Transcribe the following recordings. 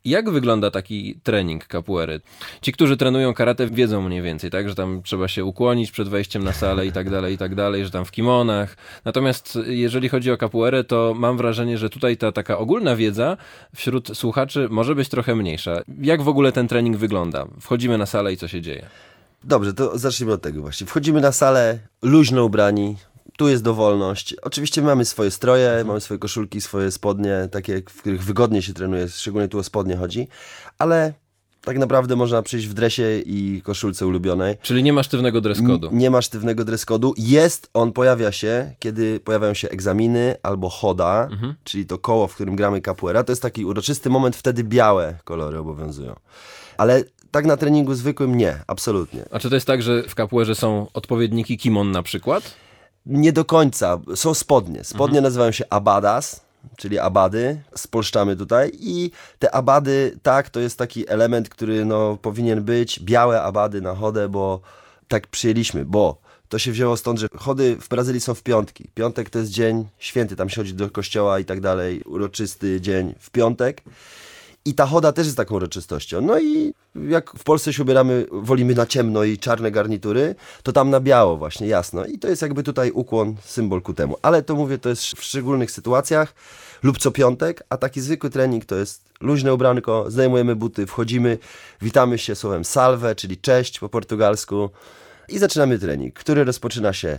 Jak wygląda taki trening capoeiry? Ci, którzy trenują karate, wiedzą mniej więcej, tak, że tam trzeba się ukłonić przed wejściem na salę i tak dalej, że tam w kimonach. Natomiast jeżeli chodzi o capoeirę, to mam wrażenie, że tutaj ta taka ogólna wiedza wśród słuchaczy może być trochę mniejsza. Jak w ogóle ten trening wygląda? Wchodzimy na salę i co się dzieje? Dobrze, to zacznijmy od tego właśnie. Wchodzimy na salę, luźno ubrani, tu jest dowolność. Oczywiście mamy swoje stroje, mamy swoje koszulki, swoje spodnie, takie, w których wygodnie się trenuje, szczególnie tu o spodnie chodzi, ale tak naprawdę można przyjść w dresie i koszulce ulubionej. Czyli nie ma sztywnego dress code'u. Nie ma sztywnego dress code'u. On pojawia się, kiedy pojawiają się egzaminy albo choda, czyli to koło, w którym gramy capoeira. To jest taki uroczysty moment, wtedy białe kolory obowiązują. Ale tak na treningu zwykłym nie, absolutnie. A czy to jest tak, że w capoeirze są odpowiedniki kimon na przykład? Nie do końca. Są spodnie. Spodnie nazywają się abadas, czyli abady. Spolszczamy tutaj. I te abady, tak, to jest taki element, który powinien być. Białe abady na chodę, bo tak przyjęliśmy, bo to się wzięło stąd, że chody w Brazylii są w piątki. Piątek to jest dzień święty, tam się chodzi do kościoła i tak dalej. Uroczysty dzień w piątek. I ta choda też jest taką uroczystością. No i jak w Polsce się ubieramy, wolimy na ciemno i czarne garnitury, to tam na biało właśnie, jasno. I to jest jakby tutaj ukłon, symbol ku temu. Ale to mówię, to jest w szczególnych sytuacjach lub co piątek, a taki zwykły trening to jest luźne ubranko, zdejmujemy buty, wchodzimy, witamy się słowem salve, czyli cześć po portugalsku i zaczynamy trening, który rozpoczyna się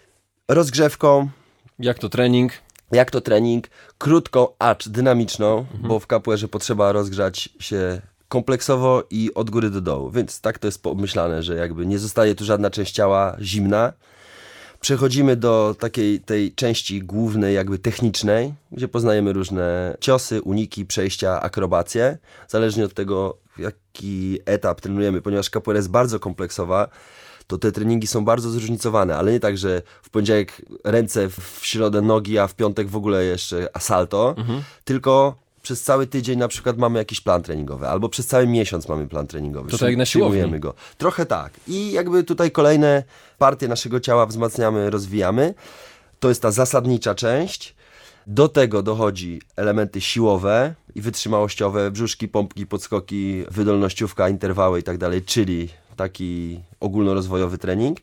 rozgrzewką. Jak to trening? Jak to trening? Krótką, acz dynamiczną, bo w capoeirze potrzeba rozgrzać się kompleksowo i od góry do dołu. Więc tak to jest pomyślane, że jakby nie zostaje tu żadna część ciała zimna. Przechodzimy do takiej tej części głównej, jakby technicznej, gdzie poznajemy różne ciosy, uniki, przejścia, akrobacje. Zależnie od tego, jaki etap trenujemy, ponieważ capoeira jest bardzo kompleksowa, to te treningi są bardzo zróżnicowane, ale nie tak, że w poniedziałek ręce, w środę nogi, a w piątek w ogóle jeszcze salto, tylko przez cały tydzień na przykład mamy jakiś plan treningowy, albo przez cały miesiąc mamy plan treningowy. To tak jak na siłowni. Go. Trochę tak. I jakby tutaj kolejne partie naszego ciała wzmacniamy, rozwijamy. To jest ta zasadnicza część. Do tego dochodzi elementy siłowe i wytrzymałościowe, brzuszki, pompki, podskoki, wydolnościówka, interwały i tak dalej, czyli taki ogólnorozwojowy trening.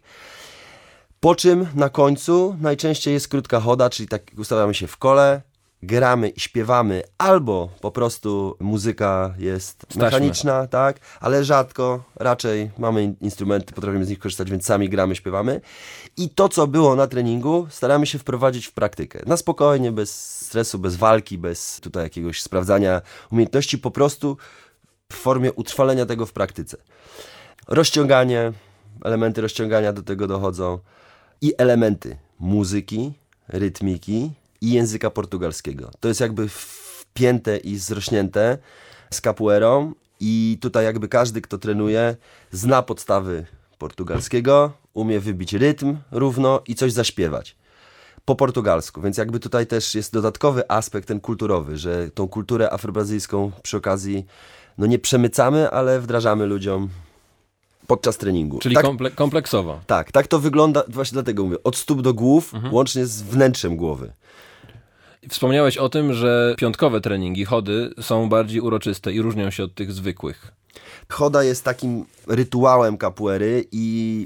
Po czym na końcu najczęściej jest krótka choda, czyli tak ustawiamy się w kole, gramy i śpiewamy, albo po prostu muzyka jest mechaniczna, tak, ale rzadko, raczej mamy instrumenty, potrafimy z nich korzystać, więc sami gramy, śpiewamy. I to, co było na treningu, staramy się wprowadzić w praktykę. Na spokojnie, bez stresu, bez walki, bez tutaj jakiegoś sprawdzania umiejętności, po prostu w formie utrwalenia tego w praktyce. Rozciąganie, elementy rozciągania do tego dochodzą i elementy muzyki, rytmiki i języka portugalskiego. To jest jakby wpięte i zrośnięte z capoeirą i tutaj jakby każdy, kto trenuje, zna podstawy portugalskiego, umie wybić rytm równo i coś zaśpiewać po portugalsku, więc jakby tutaj też jest dodatkowy aspekt ten kulturowy, że tą kulturę afrobrazylijską przy okazji nie przemycamy, ale wdrażamy ludziom podczas treningu. Czyli tak, kompleksowo. Tak to wygląda, właśnie dlatego mówię, od stóp do głów, łącznie z wnętrzem głowy. Wspomniałeś o tym, że piątkowe treningi, chody są bardziej uroczyste i różnią się od tych zwykłych. Choda jest takim rytuałem capoeiry i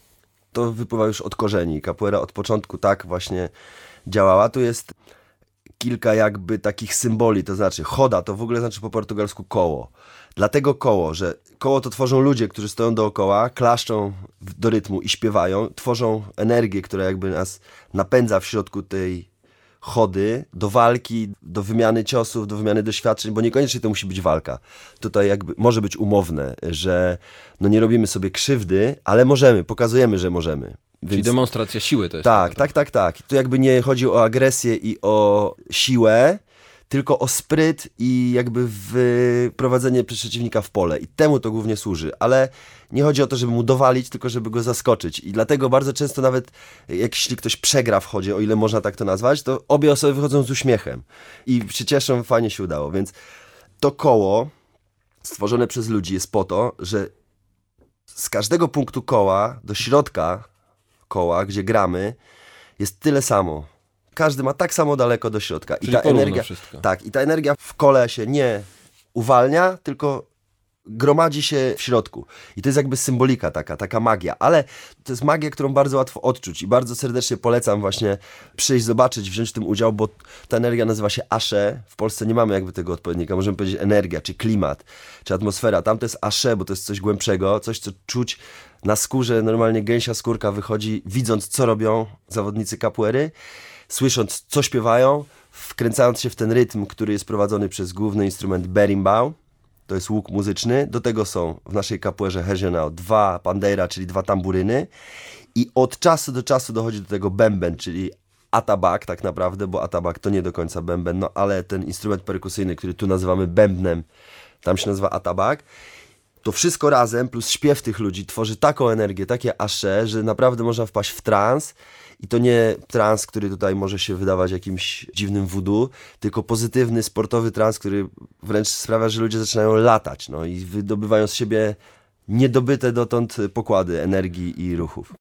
to wypływa już od korzeni. Capoeira od początku tak właśnie działała. Tu jest kilka jakby takich symboli, to znaczy choda to w ogóle znaczy po portugalsku koło. Dlatego koło, że koło to tworzą ludzie, którzy stoją dookoła, klaszczą do rytmu i śpiewają, tworzą energię, która jakby nas napędza w środku tej chody do walki, do wymiany ciosów, do wymiany doświadczeń, bo niekoniecznie to musi być walka. Tutaj jakby może być umowne, że nie robimy sobie krzywdy, ale możemy, pokazujemy, że możemy. Czyli demonstracja siły to jest. Tak. Tu jakby nie chodzi o agresję i o siłę, tylko o spryt i jakby wprowadzenie przeciwnika w pole. I temu to głównie służy. Ale nie chodzi o to, żeby mu dowalić, tylko żeby go zaskoczyć. I dlatego bardzo często nawet, jeśli ktoś przegra w chodzie, o ile można tak to nazwać, to obie osoby wychodzą z uśmiechem. I się cieszą, fajnie się udało. Więc to koło stworzone przez ludzi jest po to, że z każdego punktu koła do środka koła, gdzie gramy, jest tyle samo. Każdy ma tak samo daleko do środka. Czyli I ta energia, wszystko. tak, i ta energia w kole się nie uwalnia, tylko gromadzi się w środku. I to jest jakby symbolika taka magia. Ale to jest magia, którą bardzo łatwo odczuć i bardzo serdecznie polecam właśnie przyjść, zobaczyć, wziąć w tym udział, bo ta energia nazywa się Asze. W Polsce nie mamy jakby tego odpowiednika. Możemy powiedzieć energia, czy klimat, czy atmosfera. Tam to jest Asze, bo to jest coś głębszego, coś, co czuć na skórze. Normalnie gęsia skórka wychodzi, widząc, co robią zawodnicy capoeiry, słysząc, co śpiewają, wkręcając się w ten rytm, który jest prowadzony przez główny instrument berimbau. To jest łuk muzyczny. Do tego są w naszej capoeirze regional 2 pandeira, czyli 2 tamburyny. I od czasu do czasu dochodzi do tego bęben, czyli atabak tak naprawdę, bo atabak to nie do końca bęben, no ale ten instrument perkusyjny, który tu nazywamy bębnem, tam się nazywa atabak. To wszystko razem, plus śpiew tych ludzi tworzy taką energię, takie asze, że naprawdę można wpaść w trans. I to nie trans, który tutaj może się wydawać jakimś dziwnym voodoo, tylko pozytywny, sportowy trans, który wręcz sprawia, że ludzie zaczynają latać, no i wydobywają z siebie niedobyte dotąd pokłady energii i ruchów.